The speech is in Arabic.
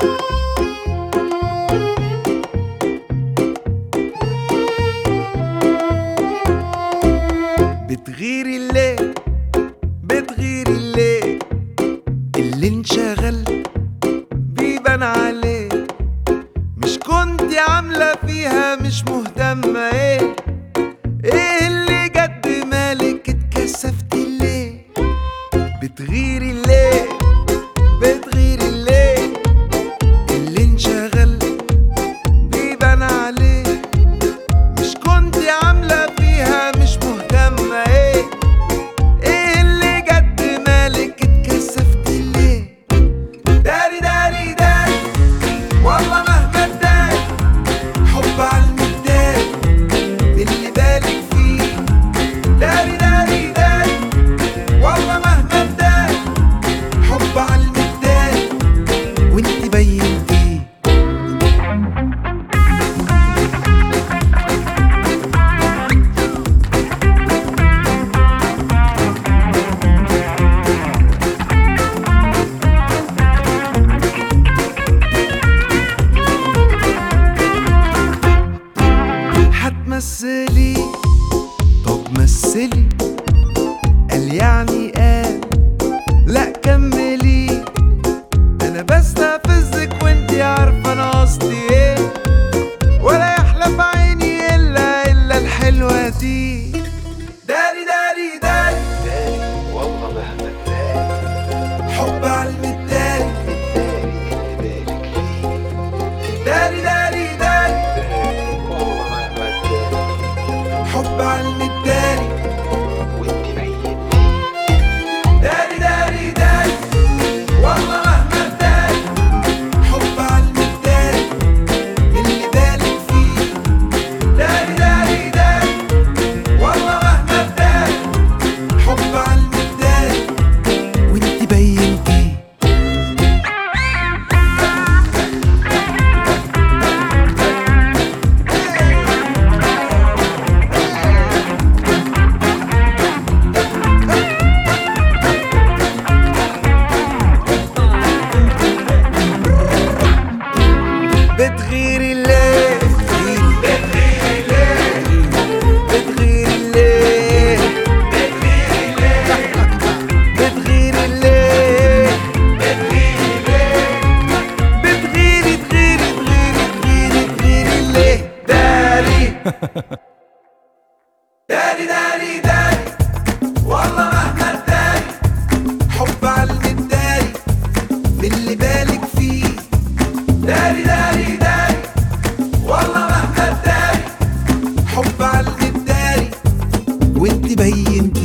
بتغيري ليه بتغيري ليه؟ اللي انشغل بيبان عليه. مش كنتي عاملة فيها مش مهتمة؟ ايه اللي جد مالك اتكسفتي ليه؟ بتغيري ليه بتغيري ليه؟ اللي انشغل بيبان عليه. مش كنتي عاملة فيها مش مهتمة؟ ايه اللي جد مالك اتكسفتي ليه؟ داري داري داري والله مهما اداري، حب عالمداري باللي بالك فيه. داري داري داري والله مهما اداري، حب عالمداري وانتي بينتيه. هتمثلي؟ طب مثلي. قال يعني قال لا كملي. انا بستفزك وانتي عارفه انا قصدي ايه، ولا يحلى في عيني الا الحلوه دي. داري داري داري والله مهما اداري، حب عالمداري. داري داري داري والله مهما اداري، حب عالمداري وانتي بينتيه. داري داري داري والله مهما اداري، حب عالمداري اللي بالك فيه. داري داري داري والله مهما اداري، حب عالمداري وانتي بينتيه. بتغيري ليه بتغيري ليه؟ بتغيري ليه بتغيري ليه؟ بتغيري تغيري ليه؟ داري داري داري داري والله مهما اداري، حب عالمداري باللي بالك فيه. داري داري داري والله مهما اداري، حب عالمداري وانتي بينتي.